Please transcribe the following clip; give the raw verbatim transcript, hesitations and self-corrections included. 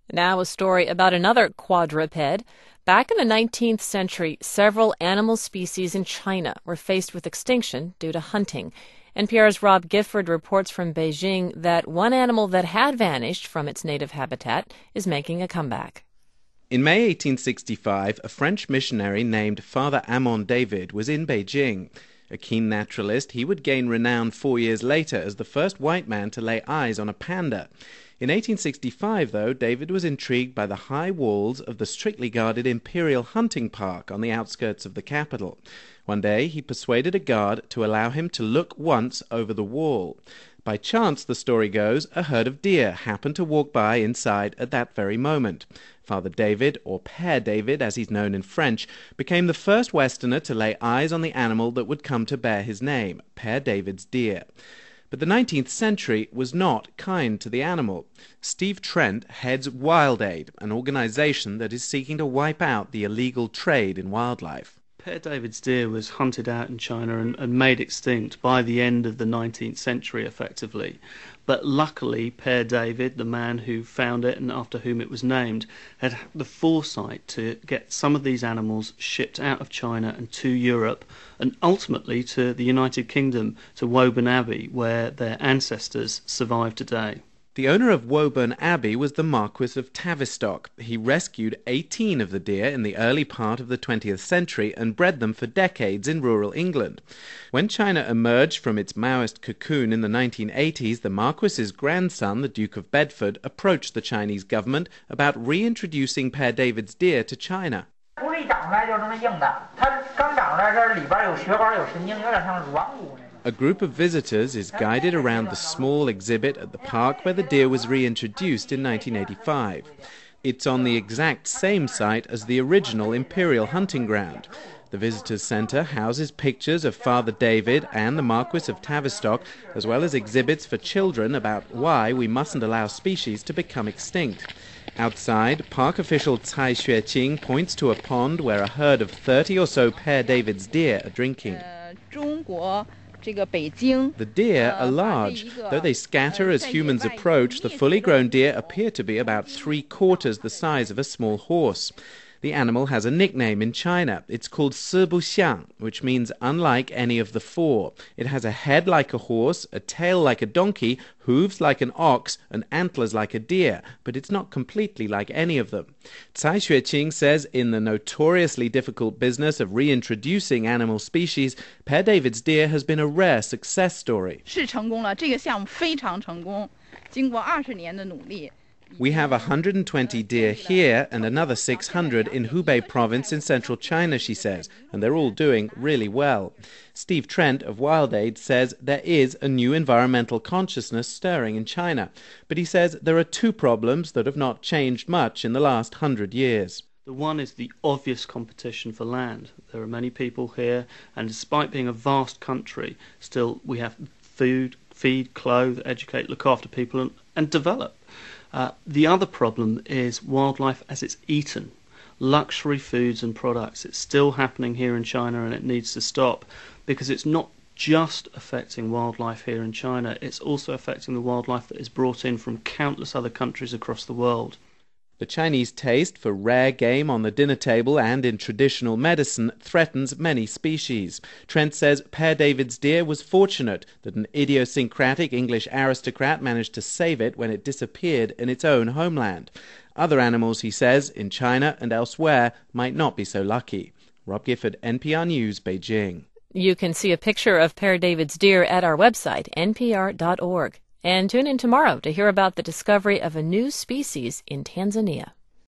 Now a story about another quadruped. Back in the nineteenth century, several animal species in China were faced with extinction due to hunting. N P R's Rob Gifford reports from Beijing that one animal that had vanished from its native habitat is making a comeback. In May eighteen sixty-five, a French missionary named Father Amand David was in Beijing. A keen naturalist, he would gain renown four years later as the first white man to lay eyes on a panda. In eighteen sixty-five, though, David was intrigued by the high walls of the strictly guarded Imperial Hunting Park on the outskirts of the capital. One day, he persuaded a guard to allow him to look once over the wall. By chance, the story goes, a herd of deer happened to walk by inside at that very moment. Father David, or Père David as he's known in French, became the first Westerner to lay eyes on the animal that would come to bear his name, Père David's deer. But the nineteenth century was not kind to the animal. Steve Trent heads WildAid, an organization that is seeking to wipe out the illegal trade in wildlife. Père David's deer was hunted out in China and, and made extinct by the end of the nineteenth century, effectively. But luckily, Père David, the man who found it and after whom it was named, had the foresight to get some of these animals shipped out of China and to Europe, and ultimately to the United Kingdom, to Woburn Abbey, where their ancestors survive today. The owner of Woburn Abbey was the Marquis of Tavistock. He rescued eighteen of the deer in the early part of the twentieth century and bred them for decades in rural England. When China emerged from its Maoist cocoon in the nineteen eighties, the Marquis's grandson, the Duke of Bedford, approached the Chinese government about reintroducing Père David's deer to China. A group of visitors is guided around the small exhibit at the park where the deer was reintroduced in nineteen eighty-five. It's on the exact same site as the original Imperial hunting ground. The visitors' centre houses pictures of Father David and the Marquis of Tavistock, as well as exhibits for children about why we mustn't allow species to become extinct. Outside, park official Cai Xueqing points to a pond where a herd of thirty or so Père David's deer are drinking. The deer are large. Though they scatter as humans approach, the fully grown deer appear to be about three quarters the size of a small horse. The animal has a nickname in China. It's called Si Bu Xiang, which means unlike any of the four. It has a head like a horse, a tail like a donkey, hooves like an ox, and antlers like a deer, but it's not completely like any of them. Cai Xueqing says in the notoriously difficult business of reintroducing animal species, Père David's deer has been a rare success story. We have one hundred twenty deer here and another six hundred in Hubei province in central China, she says, and they're all doing really well. Steve Trent of WildAid says there is a new environmental consciousness stirring in China, but he says there are two problems that have not changed much in the last hundred years. The one is the obvious competition for land. There are many people here, and despite being a vast country, still we have food, feed, clothe, educate, look after people, and, and develop. Uh, the other problem is wildlife as it's eaten. Luxury foods and products. It's still happening here in China and it needs to stop because it's not just affecting wildlife here in China, it's also affecting the wildlife that is brought in from countless other countries across the world. The Chinese taste for rare game on the dinner table and in traditional medicine threatens many species. Trent says Père David's deer was fortunate that an idiosyncratic English aristocrat managed to save it when it disappeared in its own homeland. Other animals, he says, in China and elsewhere might not be so lucky. Rob Gifford, N P R News, Beijing. You can see a picture of Père David's deer at our website, N P R dot org. And tune in tomorrow to hear about the discovery of a new species in Tanzania.